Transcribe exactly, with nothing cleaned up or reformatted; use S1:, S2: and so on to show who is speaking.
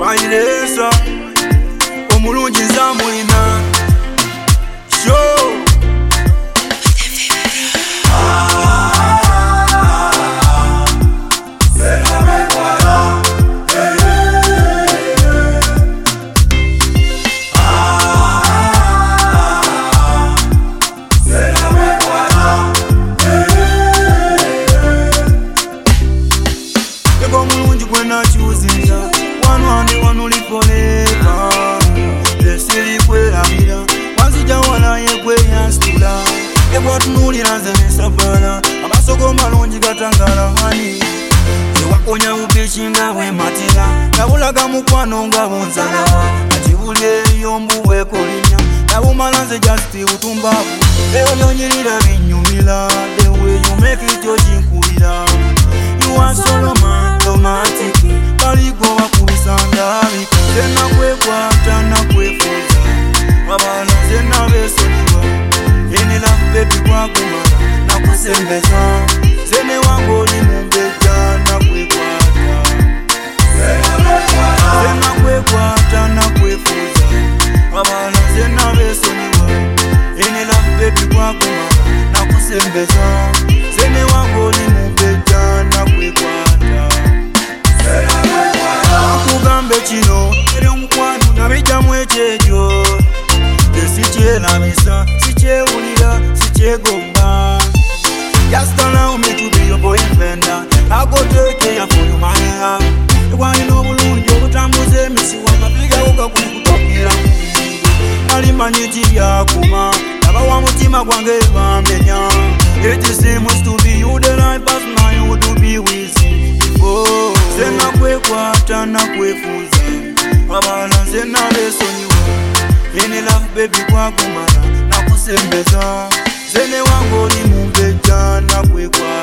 S1: Pairesa omulungi nzamulina show omulungi gwena chuzinga wanwandi wanulipoleka lesiri kweramira wanzija walaye kweyansitula ebwatunulira nze nesabala amasoko malungi gatangala hani ewakonya bubishi nga bwematira nabulaga mukwano nga bunzala kati buli eyo mbuwekolinya nabumala nze jasiti butumbavu eyo lyonyirira binyumira the way you make it yojinkubira you are Solomon romantic baligo bakubisandali zena kwekwata na kwefuza abana zena besoniwa ene la baby kwakumala na kusembeza zene wango oli mumbeja na kwekwata zena kwekwata na kwefuza abana zena besoniwa ene la baby kwakumala na kusembeza zene wango oli mumbeja na kwekwata akugambe kino eri omukwano nabijjamu ekyejo tekikyenamisa sikyewulira sikyegomba just allow me to be your boyfriend. I go take care for you my heart ekwalina obulungi obutambuza emisi wamapiga ukakukutokera nalimanyi kiryakuma nabawa mutima gwange bamenya it seems to be you the right person I would be with you before zena kwekwata na kwefuza abana zena besoniwa ene love baby kwakumala na kusembeza zene wango oli mumbeja na kwekwa